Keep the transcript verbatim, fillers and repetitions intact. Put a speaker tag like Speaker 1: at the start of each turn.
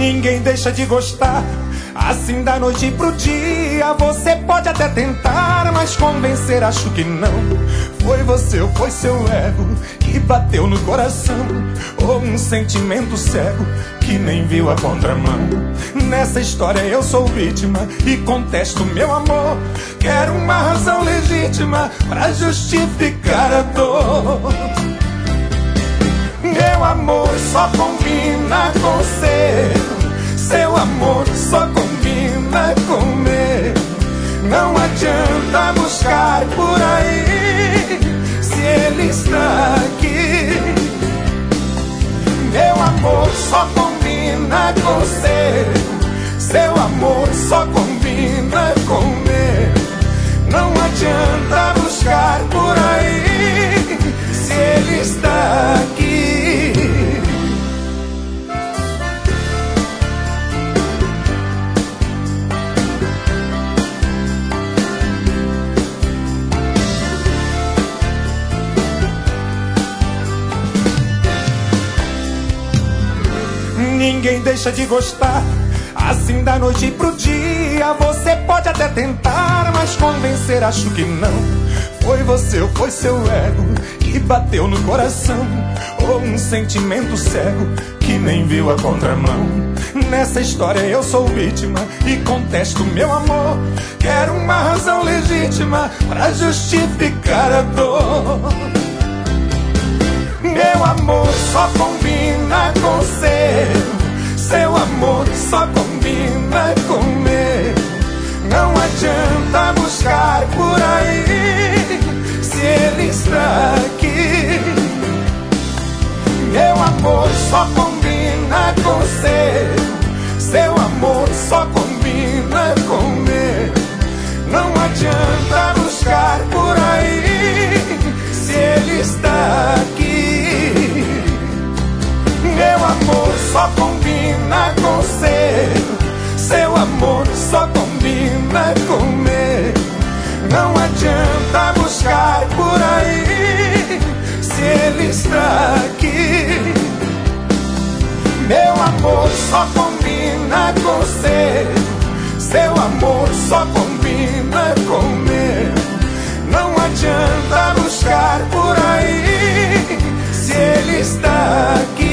Speaker 1: Ninguém deixa de gostar assim da noite pro dia. Você pode até tentar, mas convencer acho que não. Foi você ou foi seu ego que bateu no coração, ou um sentimento cego que nem viu a contramão. Nessa história eu sou vítima e contesto meu amor. Quero uma razão legítima pra justificar a dor. Meu amor só combina com o seu, seu amor só combina com o meu. Não adianta buscar por aí, se ele está aqui. Meu amor só combina com o seu, seu amor só combina com o meu. Não adianta buscar por aí, se ele está aqui. Ninguém deixa de gostar assim da noite pro dia. Você pode até tentar, mas convencer acho que não. Foi você ou foi seu ego que bateu no coração, ou um sentimento cego que nem viu a contramão. Nessa história eu sou vítima e contesto meu amor. Quero uma razão legítima pra justificar a dor. Meu amor só combina com o seu, seu amor só combina com o meu. Não adianta buscar por aí, se ele está aqui. Meu amor só combina com o seu, seu amor só combina com o meu. Não adianta buscar por aí, se ele está aqui. Meu amor só combina com o seu, seu amor só combina com o meu. Não adianta buscar por aí, se ele está aqui. Meu amor só combina com o seu, seu amor só combina com o meu. Não adianta buscar por aí, se ele está aqui.